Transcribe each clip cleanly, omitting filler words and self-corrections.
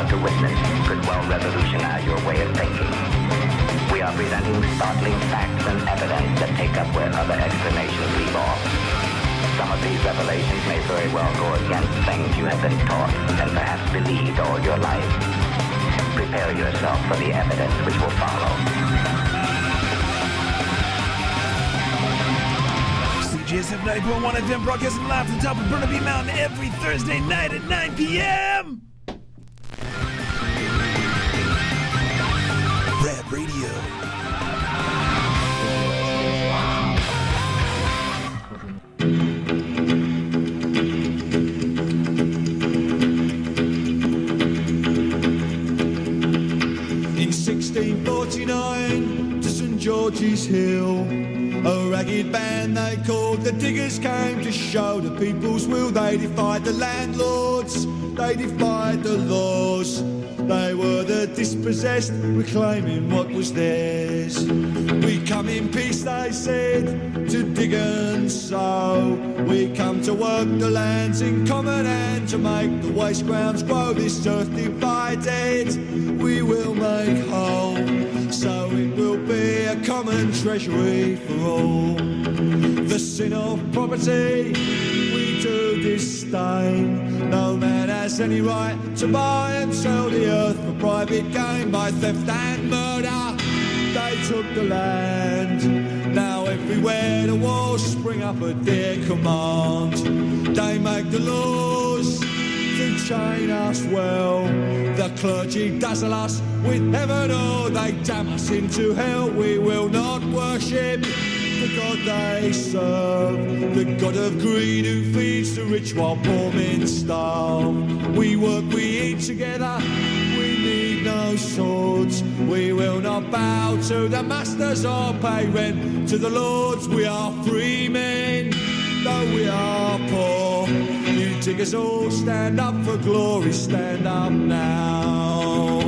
to witness could well revolutionize your way of thinking. We are presenting startling facts and evidence that take up where other explanations leave off. Some of these revelations may very well go against things you have been taught and perhaps believed all your life. Prepare yourself for the evidence which will follow. CJSF 90.1 FM broadcasting live from the top of Burnaby Mountain every Thursday night at 9 p.m. Rad Radio. In 1649 to St. George's Hill, a ragged band they called the Diggers came to show the people's will. They defied the landlords, they defied the laws. They were the dispossessed, reclaiming what was theirs. We come in peace, they said, to dig and sow. We come to work the lands in common and to make the waste grounds grow. This earth divided, we will make whole. So it will be a common treasury for all. The sin of property we do disdain. No man has any right to buy and sell the earth for private gain. By theft and murder they took the land. Now everywhere the walls spring up at their command. They make the laws to chain us well. The clergy dazzle us with heaven, or they damn us into hell. We will not worship the God they serve, the God of greed who feeds the rich while poor men starve. We work, we eat together, we need no swords. We will not bow to the masters or pay rent to the lords. We are free men, though we are poor. You diggers all stand up for glory, stand up now.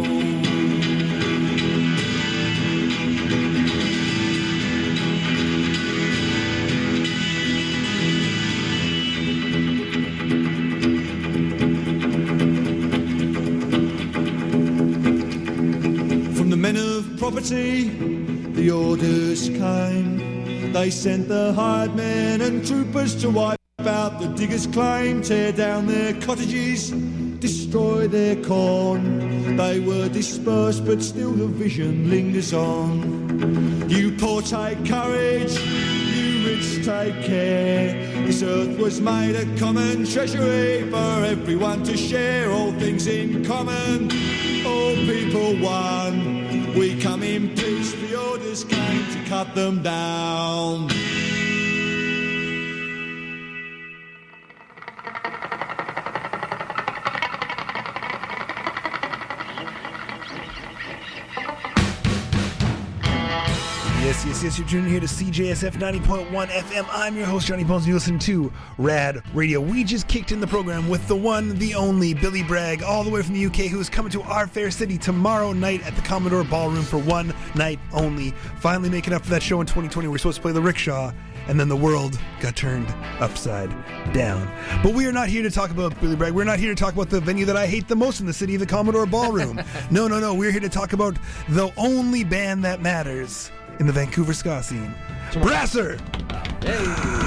Men of property, the orders came. They sent the hired men and troopers to wipe out the diggers' claim, tear down their cottages, destroy their corn. They were dispersed, but still the vision lingers on. You poor take courage, you rich take care. This earth was made a common treasury for everyone to share. All things in common, all people one. We come in peace, the orders came to cut them down. Yes, you're tuning here to CJSF 90.1 FM. I'm your host, Johnny Bones, and you listen to Rad Radio. We just kicked in the program with the one, the only, Billy Bragg, all the way from the UK, who is coming to our fair city tomorrow night at the Commodore Ballroom for one night only. Finally making up for that show in 2020. We're supposed to play the Rickshaw, and then the world got turned upside down. But we are not here to talk about Billy Bragg. We're not here to talk about the venue that I hate the most in the city, the Commodore Ballroom. No. We're here to talk about the only band that matters in the Vancouver ska scene. Brasser! Hey!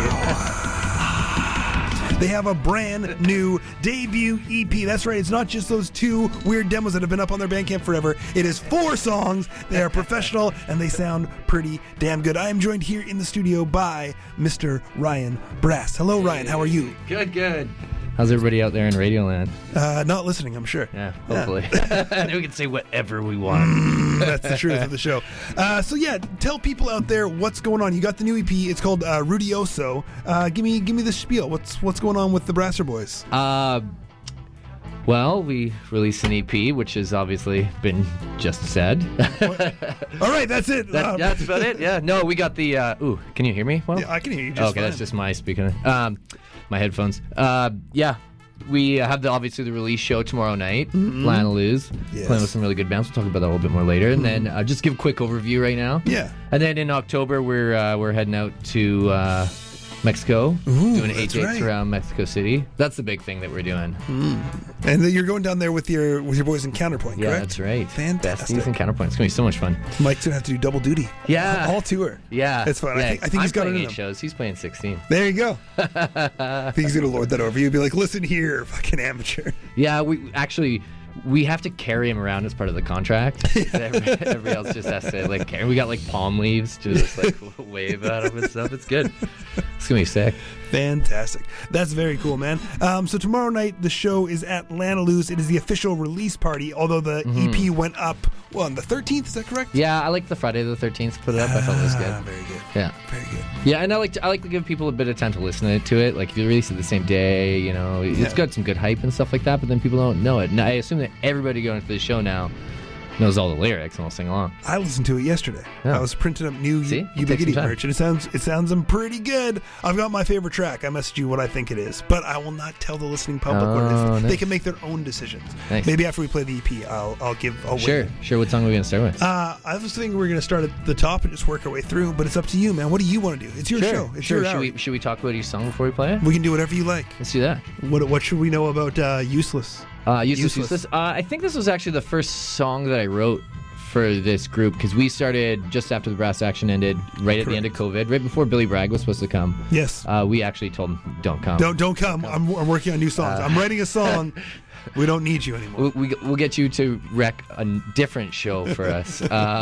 They have a brand new debut EP. That's right, it's not just those two weird demos that have been up on their Bandcamp forever. It is 4 songs. They are professional and they sound pretty damn good. I am joined here in the studio by Mr. Ryan Brass. Hello, Ryan. How are you? Good. How's everybody out there in Radioland? Not listening, I'm sure. Yeah, hopefully. And we can say whatever we want. That's the truth of the show. So tell people out there what's going on. You got the new EP. It's called Rudioso. Give me the spiel. What's going on with the Brasser Boys? Well, we released an EP, which has obviously been just said. All right, that's it. That's about it. Yeah. No, we got the. Can you hear me? Well, yeah, I can hear you. Just okay, fine. That's just my speaker. My headphones. We have obviously the release show tomorrow night. Lana Luz, playing with some really good bands. We'll talk about that a little bit more later. And then just give a quick overview right now. Yeah. And then in October we're heading out to Mexico, doing 8 that's dates right. around Mexico City. That's the big thing that we're doing. And then you're going down there with your boys in Counterpoint, Yeah, correct? that's right. Fantastic. Besties and Counterpoint. It's gonna be so much fun. Mike's gonna have to do double duty. Yeah. All tour. Yeah, It's fun. Yeah. I think he's I'm got it playing in 8 him. shows. He's playing 16. There you go. I think he's gonna lord that over you. Be like, listen here, fucking amateur. Yeah, we have to carry him around as part of the contract. Everybody else just has to like carry. We got like palm leaves to just like wave at him and stuff. It's good. It's gonna be sick. Fantastic. That's very cool, man. So tomorrow night the show is at Lanaloo's. It is the official release party, although the EP went up on the 13th, is that correct? Yeah, I like the Friday the 13th put it up. I felt it was good. Very good. Yeah. Very good. Yeah, and I like to give people a bit of time to listen to it. Like if you release it the same day, you know, it's got some good hype and stuff like that. But then people don't know it. And I assume that everybody going to the show now knows all the lyrics and will sing along. I listened to it yesterday. Yeah. I was printing up new See? Ubiquity Take some time. merch, and it sounds pretty good. I've got my favorite track. I messaged you what I think it is, but I will not tell the listening public what it is. Oh, They nice. can make their own decisions. Nice. Maybe after we play the EP, I'll Sure. wait. Sure. What song are we gonna start with? I was thinking we're going to start at the top and just work our way through, but it's up to you, man. What do you want to do? It's your show. It's your hour. Should we talk about each song before we play it? We can do whatever you like. Let's do that. What should we know about Useless? Useless. I think this was actually the first song that I wrote for this group because we started just after the Brass Action ended, right at the end of COVID, right before Billy Bragg was supposed to come. Yes. We actually told him, don't come. Don't come. I'm working on new songs. I'm writing a song. We don't need you anymore. We'll get you to wreck a different show for us.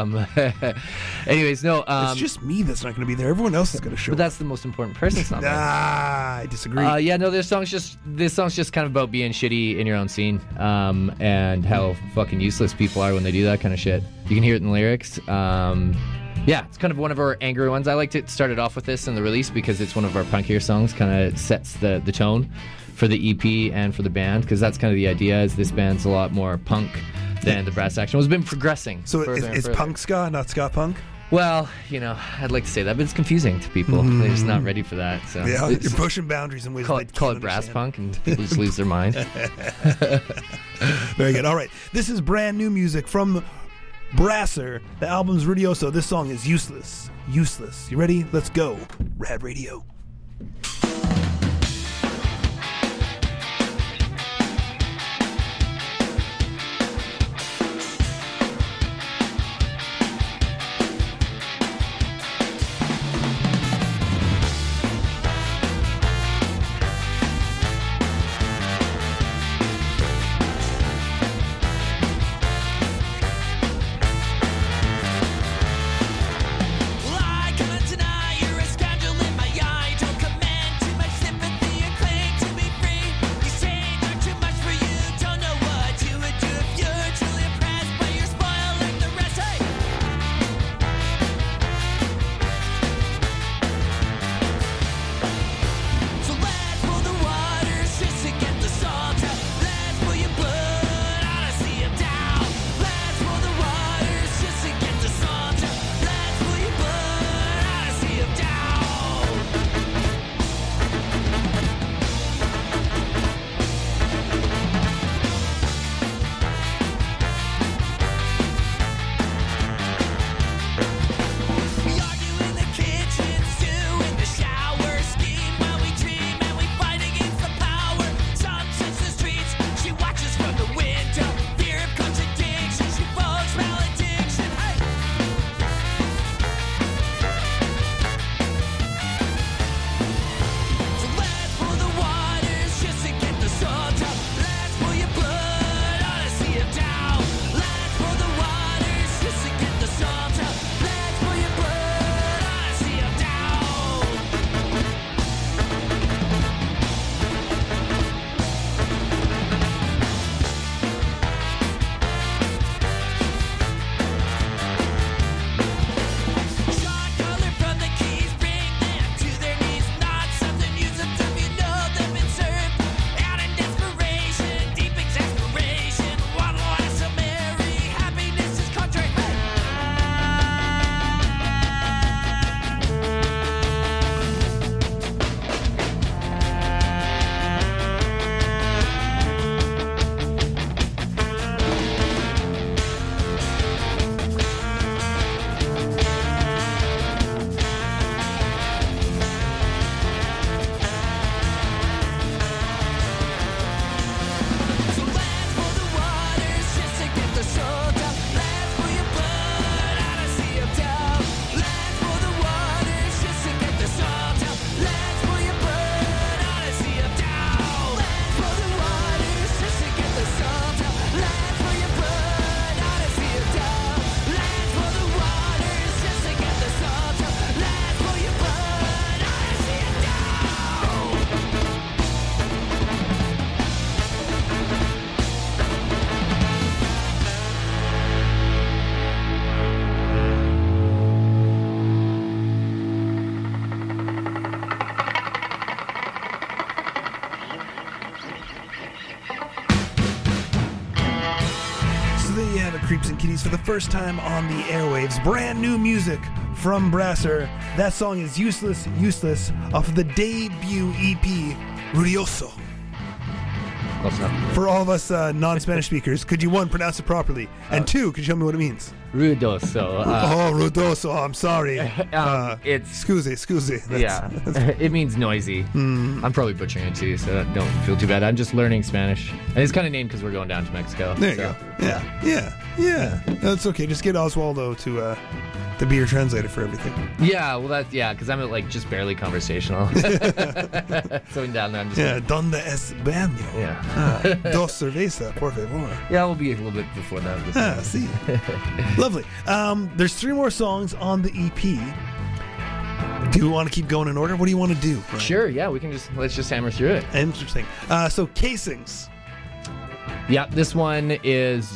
Anyways, no. It's just me that's not going to be there. Everyone else is going to show But up. that's the most important person. It's not me. I disagree. Yeah, no. This song's just kind of about being shitty in your own scene, and how fucking useless people are when they do that kind of shit. You can hear it in the lyrics. Yeah, it's kind of one of our angry ones. I like to start it off with this in the release because it's one of our punkier songs. Kind of sets the tone for the EP and for the band because that's kind of the idea. Is this band's a lot more punk than the Brass Action has been progressing. So further and it's further. punk ska, not ska punk? Well, you know, I'd like to say that, but it's confusing to people. They're just not ready for that. So Yeah, it's- you're pushing boundaries in ways call they it can't brass understand. punk, and people just lose their mind. Very good. All right. This is brand new music from Brasser. The album's Radioso. This song is Useless. Useless. You ready? Let's go. Rad Radio. Well, I cannot deny you're a scoundrel in my eyes. Creeps and Kitties for the first time on the airwaves. Brand new music from Brasser. That song is Useless, Useless off of the debut EP, Ruidoso. Close enough. For all of us non-Spanish speakers, could you, one, pronounce it properly? And two, could you tell me what it means? Ruidoso. Ruidoso, I'm sorry. It's... Scusi. Yeah, it means noisy. I'm probably butchering it too, so don't feel too bad. I'm just learning Spanish. And it's kind of named because we're going down to Mexico. There you go. Yeah. That's okay. Just get Oswaldo to be your translator for everything. Yeah, well, because I'm like just barely conversational. So down there, I'm just like, ¿Dónde es baño? yeah. Dos cerveza, por favor. Yeah, we'll be a little bit before that. See. Lovely. There's 3 more songs on the EP. Do you want to keep going in order? What do you want to do? Brian? Sure, yeah, let's just hammer through it. Interesting. So Casings. Yeah, this one is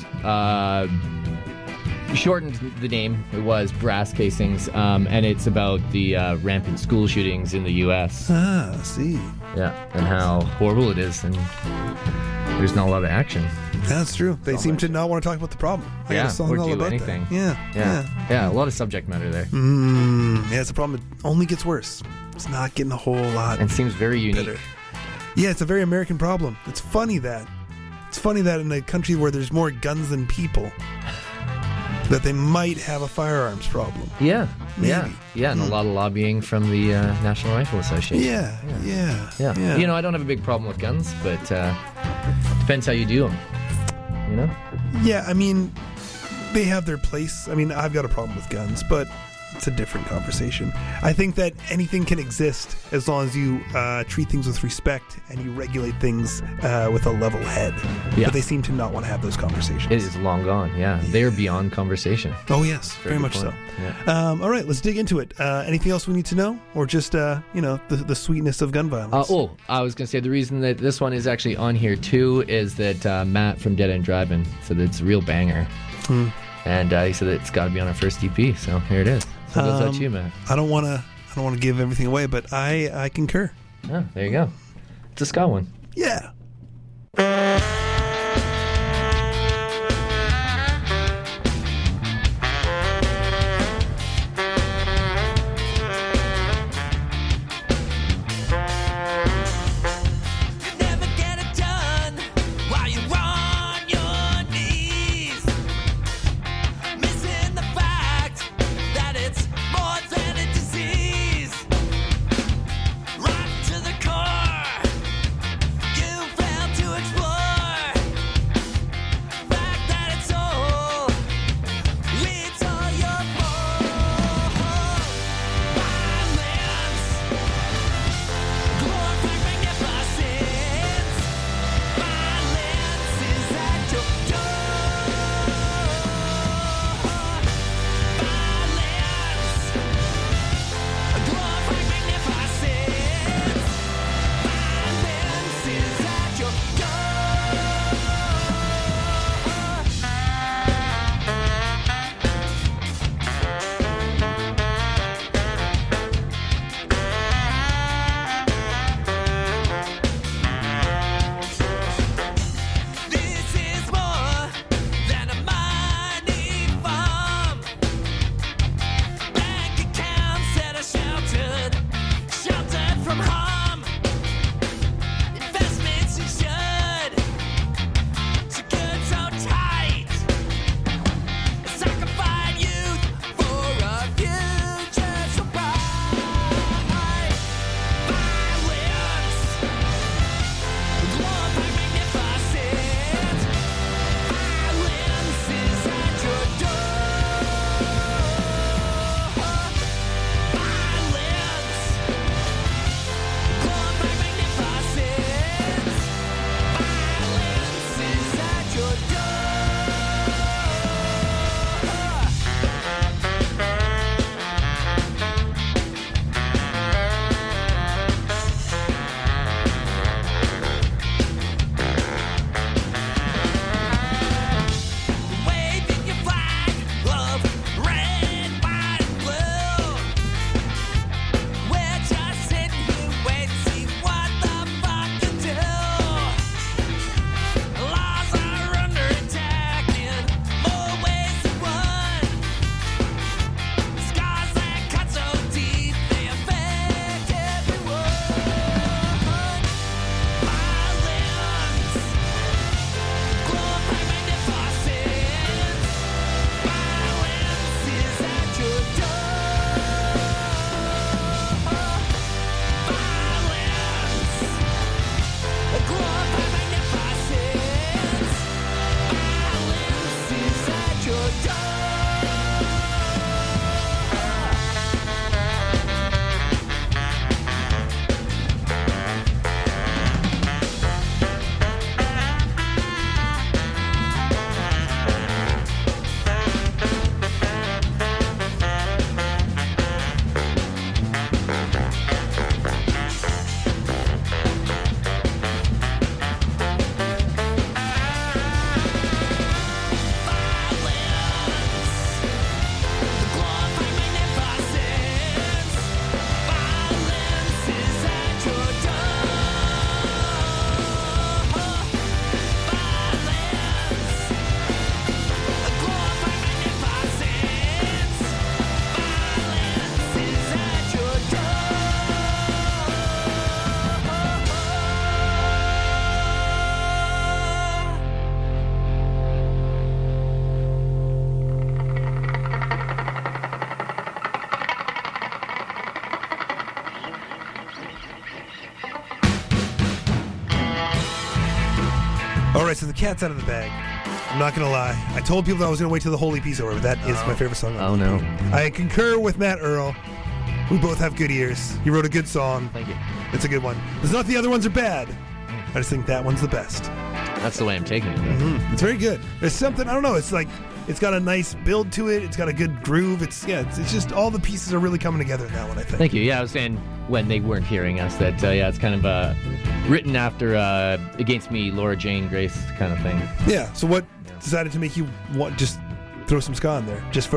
shortened the name. It was Brass Casings, and it's about the rampant school shootings in the U.S. See. Yeah, and how horrible it is, and there's not a lot of action. That's true. They seem to not want to talk about the problem. I got a song or all do about anything. That. Yeah, a lot of subject matter there. Yeah, it's a problem. It only gets worse. It's not getting a whole lot And seems very unique. better. Yeah, it's a very American problem. It's funny that in a country where there's more guns than people, that they might have a firearms problem. Yeah, Maybe. yeah, and a lot of lobbying from the National Rifle Association. Yeah. You know, I don't have a big problem with guns, but depends how you do them. You know? Yeah, I mean, they have their place. I mean, I've got a problem with guns, but it's a different conversation. I think that anything can exist as long as you treat things with respect and you regulate things with a level head. Yeah. But they seem to not want to have those conversations. It is long gone, yeah. They're beyond conversation. Oh, yes, very good much point. so. Yeah. All right, let's dig into it. Anything else we need to know? Or just, the sweetness of gun violence? I was going to say the reason that this one is actually on here too is that Matt from Dead End Driving said that it's a real banger. And he said that it's got to be on our first EP, so here it is. So it goes out to you, Matt. I don't want to give everything away, but I concur. Oh, there you go. It's a ska one. Yeah. Right to the core, you All right, so the cat's out of the bag. I'm not going to lie. I told people I was going to wait till the whole EP's over, but that is my favorite song. Oh, no. I concur with Matt Earl. We both have good ears. You wrote a good song. Thank you. It's a good one. It's not the other ones are bad. I just think that one's the best. That's the way I'm taking it. Though. It's very good. There's something, I don't know, it's like, it's got a nice build to it. It's got a good groove. It's just all the pieces are really coming together in that one, I think. Thank you. Yeah, I was saying when they weren't hearing us that, it's kind of written after Against Me, Laura Jane Grace kind of thing. Yeah, so what decided to make you want just throw some ska in there? Just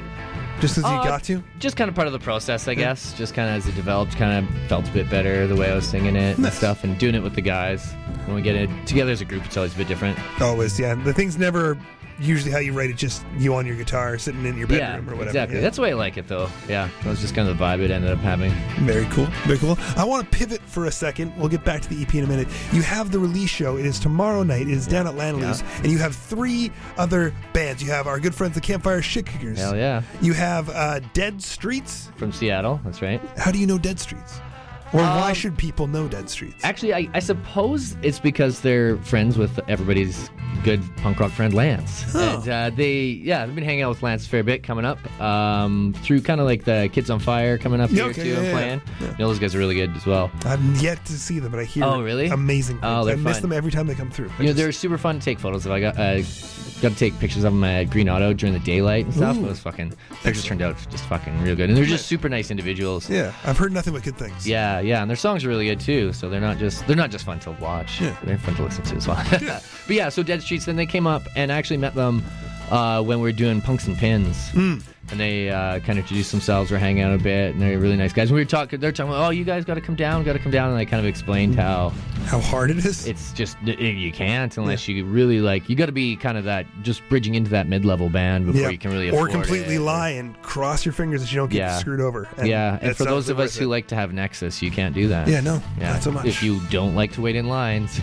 as you got to? Just kind of part of the process, I guess. Just kind of as it developed, kind of felt a bit better the way I was singing it and stuff, and doing it with the guys. When we get it together as a group, it's always a bit different. Always, yeah. The thing's never usually how you write it, just you on your guitar sitting in your bedroom or whatever. Exactly. Yeah. That's the way I like it, though. Yeah, that was just kind of the vibe it ended up having. Very cool. Very cool. I want to pivot for a second. We'll get back to the EP in a minute. You have the release show. It is tomorrow night. It is down at Landaloos. Yeah. And you have 3 other bands. You have our good friends, the Campfire Shit Kickers. Hell yeah. You have Dead Streets. From Seattle, that's right. How do you know Dead Streets? Or why should people know Dead Streets? Actually, I suppose it's because they're friends with everybody's good punk rock friend Lance. Oh. And they've been hanging out with Lance a fair bit coming up through kind of like the Kids on Fire coming up here too and playing. Yeah. You know, those guys are really good as well. I've yet to see them, but I hear really? amazing things. Oh, I miss them every time they come through. They're super fun to take photos of. I got to take pictures of them at Green Auto during the daylight and stuff. Ooh. It was pictures turned out just fucking real good. And they're just super nice individuals. Yeah, I've heard nothing but good things. Yeah, and their songs are really good too. So they're not just fun to watch. Yeah. They're fun to listen to as well. Yeah. But yeah, so Dead Streets, then they came up and I actually met them when we were doing Punks and Pins. And they kind of introduced themselves, were hanging out a bit, and they're really nice guys. And they're talking about, you guys got to come down, and I kind of explained how hard it is. It's just you can't unless you really you got to be kind of that, just bridging into that mid-level band before you can really afford or completely lie and cross your fingers that you don't get screwed over. And and for those of us who like to have Nexus, you can't do that. Yeah, no, not so much. If you don't like to wait in lines,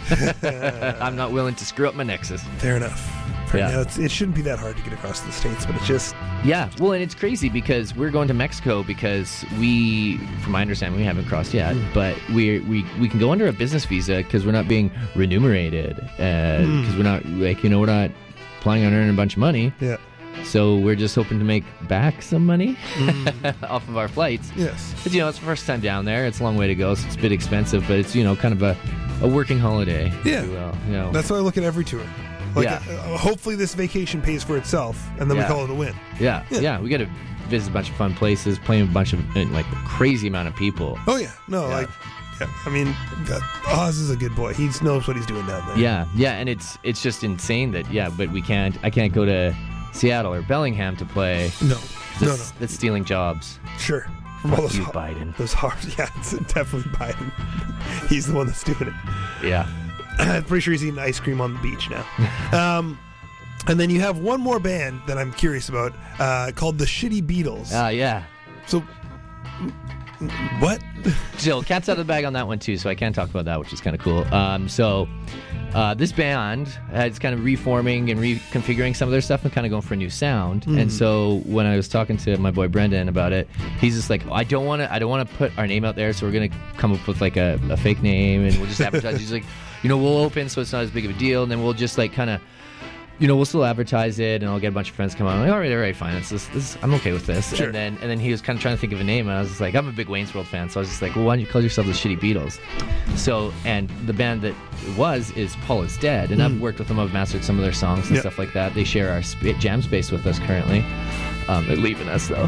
I'm not willing to screw up my Nexus. Fair enough. It shouldn't be that hard to get across the States, but it's just... Yeah, well, and it's crazy because we're going to Mexico because from my understanding, we haven't crossed yet, but we can go under a business visa because we're not being remunerated, because we're not, we're not planning on earning a bunch of money. Yeah. So we're just hoping to make back some money off of our flights. Yes. But, it's the first time down there. It's a long way to go, so it's a bit expensive, but it's, kind of a working holiday, yeah. if you will. That's why I look at every tour. Hopefully this vacation pays for itself, and then we call it a win. Yeah. We got to visit a bunch of fun places, play with a bunch of, a crazy amount of people. Oh, yeah. No, I mean, Oz is a good boy. He knows what he's doing down there. Yeah, and it's just insane that, but I can't go to Seattle or Bellingham to play. No. That's stealing jobs. Sure. Fuck you, Biden. Those hard, it's definitely Biden. He's the one that's doing it. Yeah. I'm pretty sure he's eating ice cream on the beach now. And then you have one more band that I'm curious about called the Shitty Beatles. Yeah. So, what? Jill, cat's out of the bag on that one too, so I can't talk about that, which is kind of cool. This band is kind of reforming and reconfiguring some of their stuff and kind of going for a new sound. And so when I was talking to my boy Brendan about it, he's just like, I don't want to put our name out there, so we're gonna come up with a fake name and we'll just advertise. He's like, we'll open so it's not as big of a deal, and then we'll just kind of, we'll still advertise it, and I'll get a bunch of friends come on. I'm like, all right, fine. This, I'm okay with this. Sure. And then he was kind of trying to think of a name, and I was just like, I'm a big Wayne's World fan, so I was just like, well, why don't you call yourself the Shitty Beatles? So, and the band that it is Paul is Dead, and I've worked with them. I've mastered some of their songs and stuff like that. They share our jam space with us currently. They're leaving us though.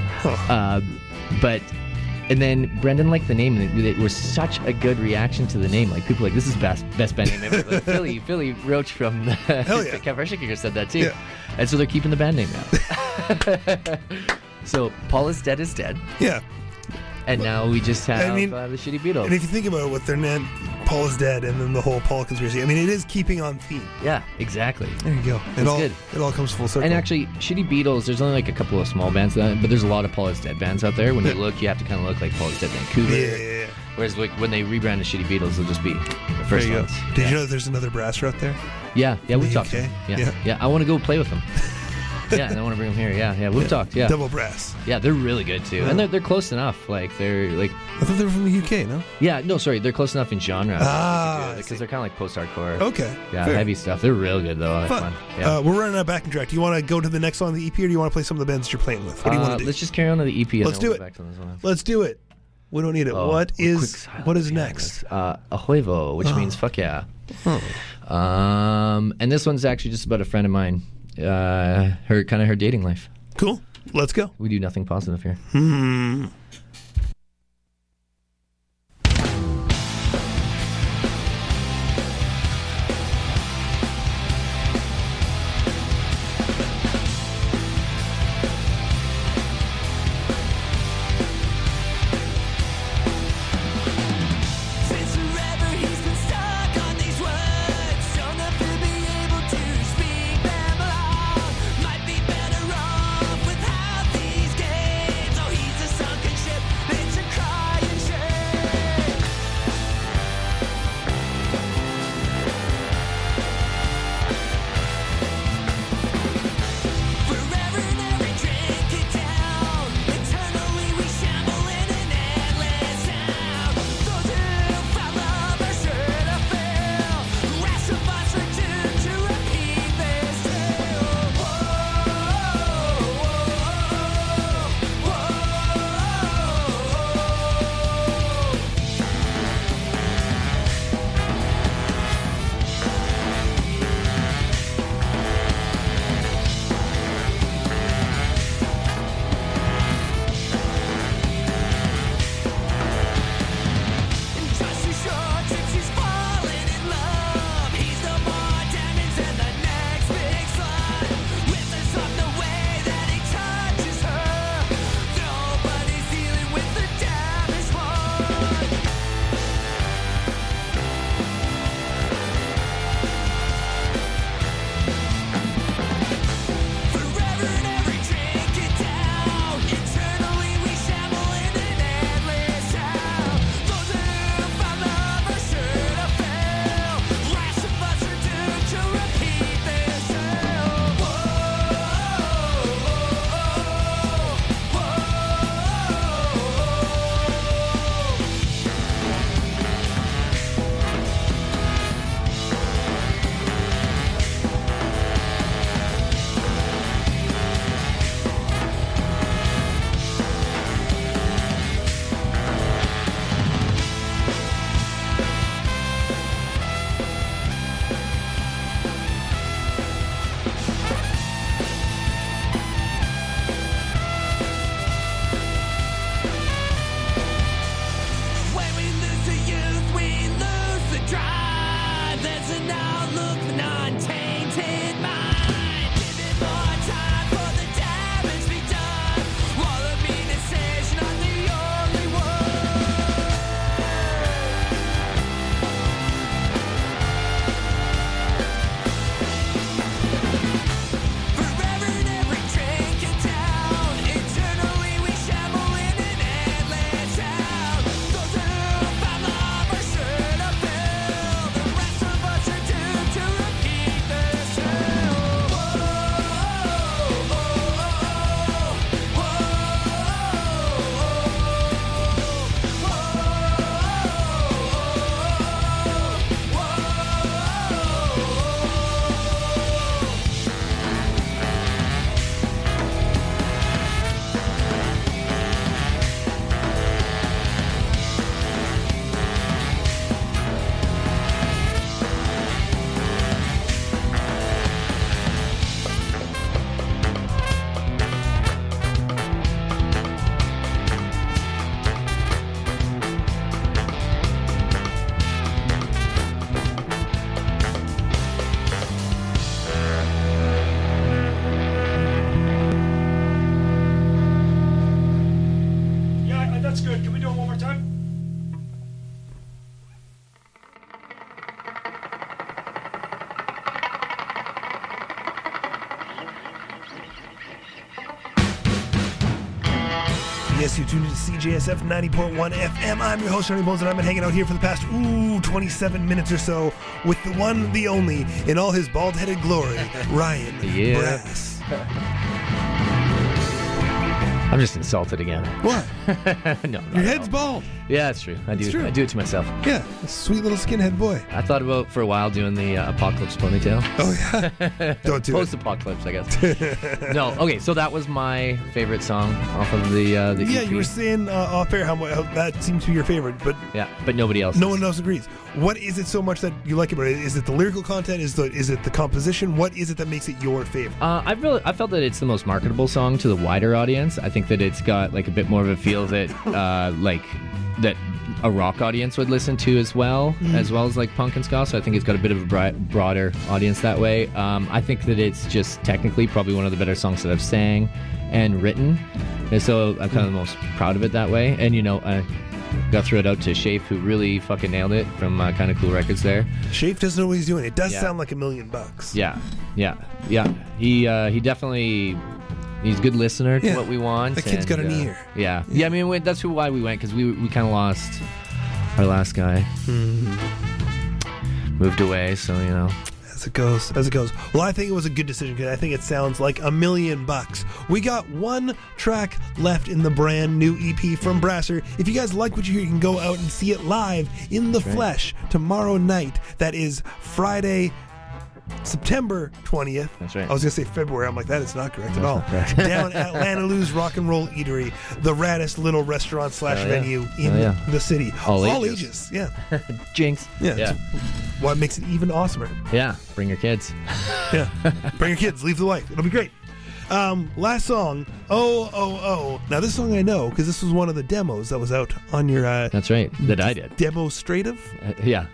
And then Brendan liked the name, and it was such a good reaction to the name. People were like, this is best band name ever. Philly Roach from Campfire Shit Kickers said that too. Yeah. And so they're keeping the band name now. So Paul is Dead is dead. Yeah. And now we just have the Shitty Beatles. And if you think about it, with their name, Paul is Dead, and then the whole Paul conspiracy, it is keeping on theme. Yeah, exactly. There you go. Good. It all comes full circle. And actually, Shitty Beatles, there's only a couple of small bands, but there's a lot of Paul is Dead bands out there. When you look, you have to kind of look like Paul is Dead Vancouver. Yeah. Whereas when they rebrand the Shitty Beatles, they'll just be the first ones. Did you know that there's another brasser out there? Yeah, we've talked to them. Yeah, I want to go play with them. Yeah, and I want to bring them here. Yeah. We've talked. Yeah. Double Brass. Yeah, they're really good too, and they're close enough. Like they're like. I thought they were from the UK. No. Yeah. No, sorry. They're close enough in genre. I Because they're kind of like post-hardcore. Okay. Yeah, fair. heavy stuff. They're real good though. They're fun. Yeah. We're running out of backing track. Do you want to go to the next song on the EP, or do you want to play some of the bands that you're playing with? What do you want to do? Let's just carry on to the EP. And Let's then do we'll it. go back to this one. Let's do it. We don't need it. What is next? A huevo, which means fuck yeah. And this one's actually just about a friend of mine. Her dating life. Cool. Let's go. We do nothing positive here. Yes, you tuned into CJSF 90.1 FM. I'm your host, Johnny Bones, and I've been hanging out here for the past, 27 minutes or so with the one, the only, in all his bald-headed glory, Ryan Brass. I'm just insulted again. What? No, Your head's bald. Yeah, it's true. I do it to myself. Yeah, sweet little skinhead boy. I thought about for a while doing the Apocalypse ponytail. Oh yeah. Don't do it. Post-apocalypse, I guess. No, okay. So that was my favorite song off of the Yeah, EP. you were saying off air how that seems to be your favorite, but Yeah, but nobody else. no one else agrees. What is it so much that you like about it? Is it the lyrical content? Is it the composition? What is it that makes it your favorite? I felt that it's the most marketable song to the wider audience. I think that it's got like a bit more of a feel that that a rock audience would listen to as well as like punk and ska. So I think it's got a bit of a broader audience that way. I think that it's just technically probably one of the better songs that I've sang and written, and so I'm kind of the most proud of it that way. And I got to throw it out to Shafe, who really fucking nailed it from Kind of Cool Records there. Shafe doesn't know what he's doing. It does Yeah. sound like $1 million. Yeah. He definitely. He's a good listener to Yeah. what we want. That kid's got an ear. Yeah. I mean, that's why we went, because we kind of lost our last guy. Moved away, so As it goes. Well, I think it was a good decision because I think it sounds like $1 million. We got one track left in the brand new EP from Brasser. If you guys like what you hear, you can go out and see it live in the flesh tomorrow night. That is Friday, September 20th. That's right. I was going to say February. I'm like, that is not correct at all. not correct. Down at Lana Lou's Rock and Roll Eatery, the raddest little restaurant / venue in the city. All ages. Yeah. Jinx. Yeah. It's what makes it even awesomer. Yeah. Bring your kids. Yeah. Bring your kids. Leave the wife. It'll be great. Last song, Oh. Now, this song I know because this was one of the demos that was out on your... That's right. That I did. Demonstrative? Yeah.